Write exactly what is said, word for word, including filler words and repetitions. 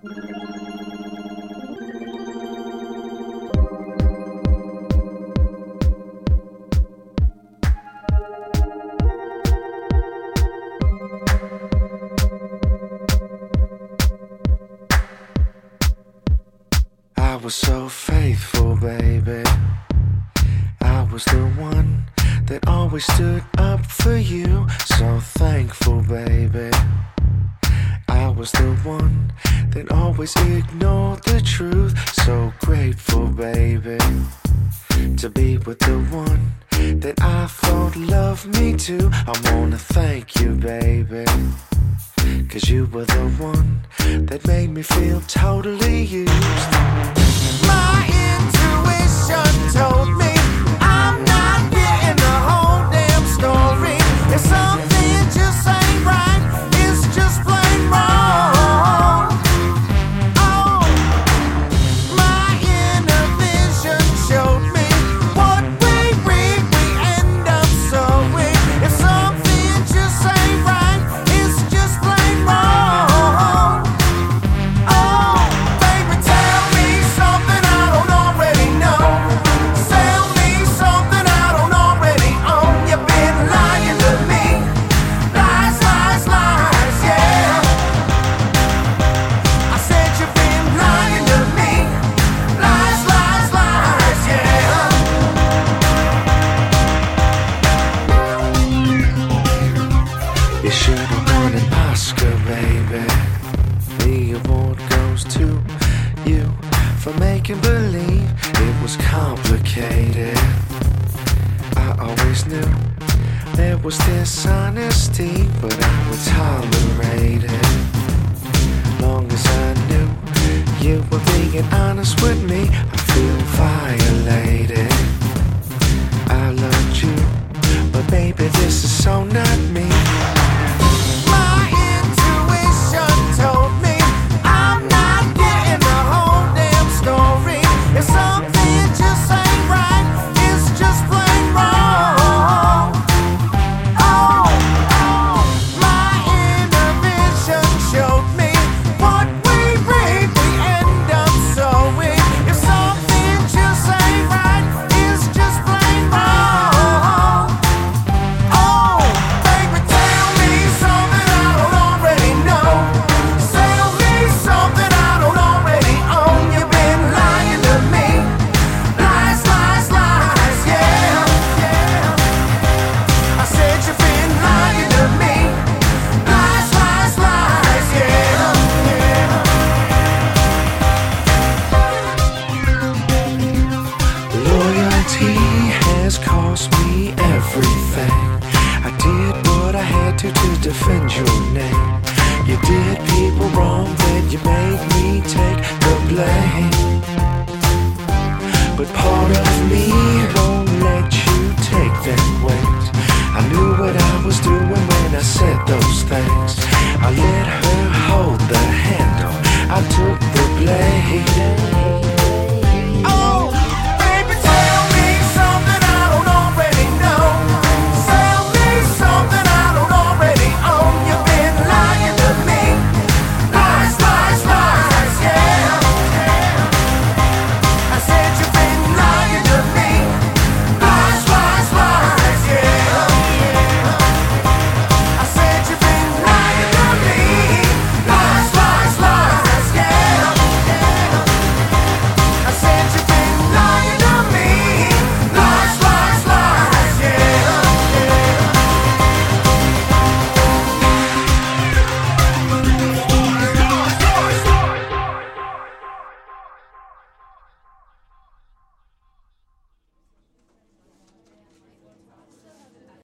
I was so faithful, baby. I was the one that always stood up for you. So thankful, baby. I was the one that always ignored the truth. So grateful, baby, to be with the one that I thought loved me too. I wanna thank you, baby, 'cause you were the one that made me feel totally used. My intuition told me I'm not getting the whole damn story. If something just ain't right, it's just plain wrong. Oh, my inner vision showed me what we reap, we end up sowing. If something just ain't right, it's just plain wrong. Oh, baby, tell me something I don't already know. Sell me something I don't already own. You've been lying to me. Lies, lies, lies, yeah. I said you've been lying to me. Lies, lies, lies, yeah. You should have won an Oscar, baby. The award goes to you for making believe it was complicated. I always knew there was dishonesty, but I would tolerate it. Long as I knew you were being honest with me, I feel violated. I loved you, but baby, this is so not me. My intuition told me I'm not getting the whole damn story. If something just ain't right, it's just plain wrong. Oh, my inner vision showed me what we reap, we end up sowing. If something just ain't right, it's just plain wrong. Oh, baby, tell me something I don't already know. Sell me something I don't already own. You've been lying to me. Lies, lies, lies, yeah, yeah. I said you've been lying to me. Lies, lies, lies, yeah, yeah. Loyalty has cost me everything. I did what I had to to defend your name. You did people wrong, then you made me take the blame. But part of me won't let you take that weight. I knew what I was doing when I said those things. I let her